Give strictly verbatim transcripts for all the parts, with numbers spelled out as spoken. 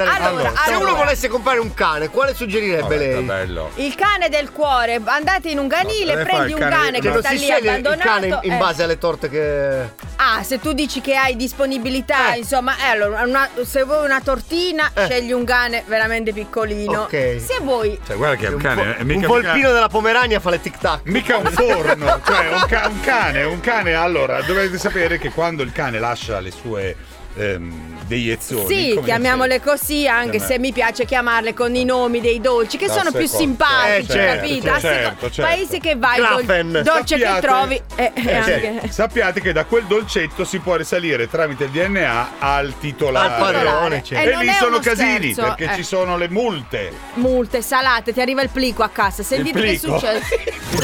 interessante. Allora, Se allora. uno volesse comprare un cane, quale suggerirebbe lei? Bello. Il cane del cuore, andate in un canile, No, prendi il un cane- cane no. che Non sta si lì sceglie il abbandonato. cane in, in eh. base alle torte che... Ah, se tu dici che hai disponibilità, Eh. insomma, eh, allora, una- se vuoi una tortina, Eh. scegli un cane veramente piccolino. Ok. Se vuoi Cioè, guarda che è un Un, cane. po- è un mica, volpino mica, della Pomerania fa le tic tac. mica un forno. Cioè, un, ca- un cane, un cane. Allora, dovete sapere che quando il cane lascia le sue ehm, deiezioni. Sì, come chiamiamole dice- così, anche Chiama- se mi piace chiamarle con i nomi dei dolci che Da sono più secondo. simpatici, Eh, certo, capito? certo, A seco- certo, certo. Paesi che vai, dol- Grafen. dolce che Sappiate- trovi. eh, eh, Eh, sì. anche- Sappiate che da quel dolcetto si può risalire tramite il D N A al titolare. Al padrone, certo. E E non lì è sono uno casini scherzo, perché eh. ci sono le multe. Multe, salate, ti arriva il plico a casa. Sentite che è plico. successo.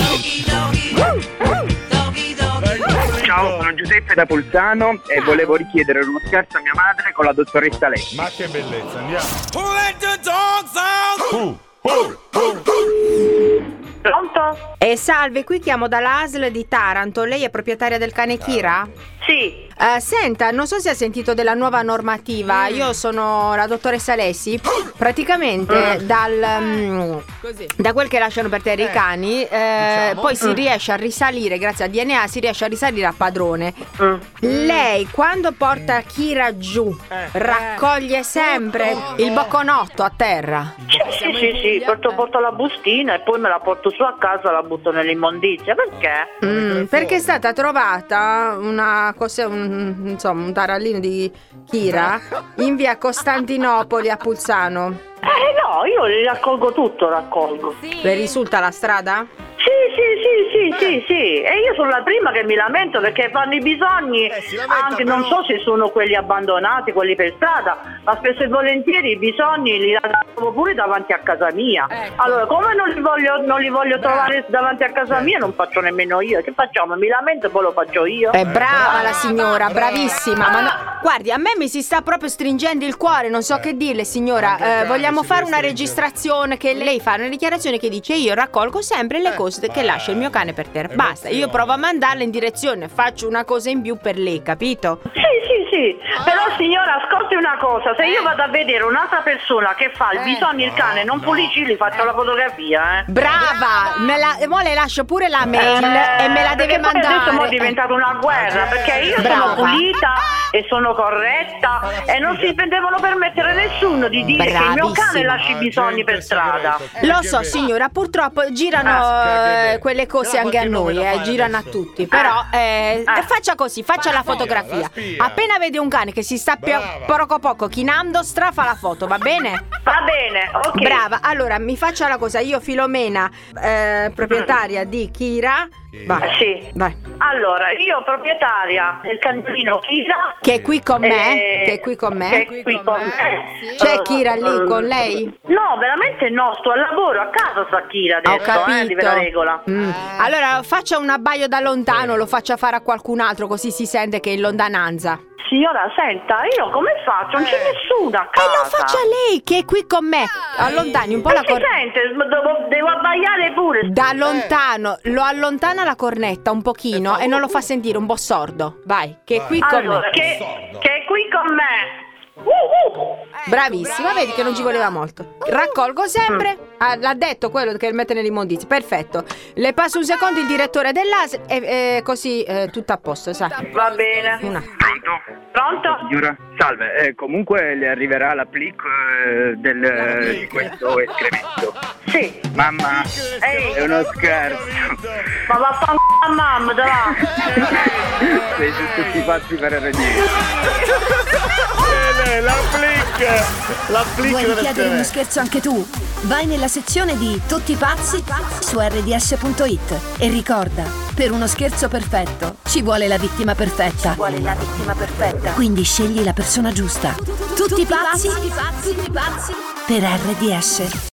Ciao, sono Giuseppe da Bolzano e volevo richiedere uno scherzo a mia madre con la dottoressa Lei. Ma che bellezza, andiamo. Uh, uh, uh. Pronto? E salve, qui chiamo dall'A S L di Taranto. Lei è proprietaria del cane Kira? Sì. Eh, senta, non so se ha sentito della nuova normativa. Io sono la dottoressa Lessi. Praticamente dal mm, da quel che lasciano per terra i cani, eh, Diciamo. poi si riesce a risalire, grazie al D N A, si riesce a risalire al padrone. Mm. Lei quando porta Kira giù, raccoglie sempre il bocconotto a terra. Sì, sì, sì, porto, porto la bustina e poi me la porto su a casa e la butto nell'immondizia. Perché? Mm, perché è stata trovata una cosa, un, insomma, un tarallino di Kira in via Costantinopoli a Pulzano. Eh no, io li raccolgo tutto, raccolgo. Le risulta la strada? Sì, sì, sì, sì, sì, sì. E io sono la prima che mi lamento perché fanno i bisogni, Eh, si lamenta, anche non però. so se sono quelli abbandonati, quelli per strada, ma spesso e volentieri i bisogni li raccolgo pure davanti a casa mia. Ecco. Allora, come non li voglio, non li voglio trovare davanti a casa mia, non faccio nemmeno io. Che facciamo? Mi lamento e poi lo faccio io? È brava la signora, bravissima. Ma no- guardi, a me mi si sta proprio stringendo il cuore, non so che dirle, signora. Anche il Eh, cane vogliamo si fare deve una stringere. registrazione che lei fa una dichiarazione che dice io raccolgo sempre le cose che lascia il mio cane per terra. Basta, io provo a mandarla in direzione, faccio una cosa in più per lei, capito? Sì, sì, sì. Però signora, ascolti una cosa, se io vado a vedere un'altra persona che fa il bisogno il cane, non pulisci, gli faccio la fotografia, eh. Brava! Me la, mo le lascio pure la mail e me la deve perché poi mandare. adesso mo è diventata una guerra, perché io Brava. sono pulita e sono corretta e non si devono permettere nessuno di dire che il mio cane Bravissima. lascia i bisogni per strada. Lo so signora, purtroppo girano eh, quelle cose anche a noi, eh, girano a tutti. Però eh, Ah. faccia così, faccia la fotografia. la spia. Appena vede un cane che si sta pio- Brava. poco poco chinando, strafa la foto, va bene? Va bene, ok. Brava, allora mi faccia la cosa, io Filomena, eh, proprietaria di Kira. Vai, Sì. vai. Allora, io proprietaria del cagnolino Kira. Che è qui con me? eh, Che è qui con me? Che è qui con me. C'è Kira lì con lei? No, veramente no, sto al lavoro, a casa sta Kira adesso, Ho capito. eh, di vera regola. Mm. Allora faccia un abbaio da lontano, lo faccia fare a qualcun altro così si sente che è in lontananza. Signora, senta, io come faccio? Non c'è nessuno a E casa. lo faccia lei che è qui con me. Allontani un po' la Ma si cornetta. sente? Devo, devo abbaiare pure. Da lontano, lo allontana la cornetta un pochino e non lo fa sentire un po' sordo. Vai, che è qui con Allora, me. che, che è qui con me. Uh, uh. Bravissima, vedi che non ci voleva molto. Raccolgo sempre. Ah, l'ha detto quello che mette nell'immondizia. Perfetto. Le passo un secondo il direttore dell'A S L e, e così eh, tutto a posto, sa. Va bene. Una. Pronto? Pronto? Signora, salve, eh, comunque le arriverà l'applico eh, del, eh, di questo escremento. Sì. Mamma, Ehi. è uno scherzo. Ma vaffanculo a mamma, dai. Sei su tutti pazzi per R D S. Bene, la flick. La flick Vuoi deve chiedere uno essere. scherzo anche tu? Vai nella sezione di Tutti pazzi su R D S punto it e ricorda, per uno scherzo perfetto ci vuole la vittima perfetta. Ci vuole la vittima perfetta. Quindi scegli la persona giusta. Tutti pazzi per R D S.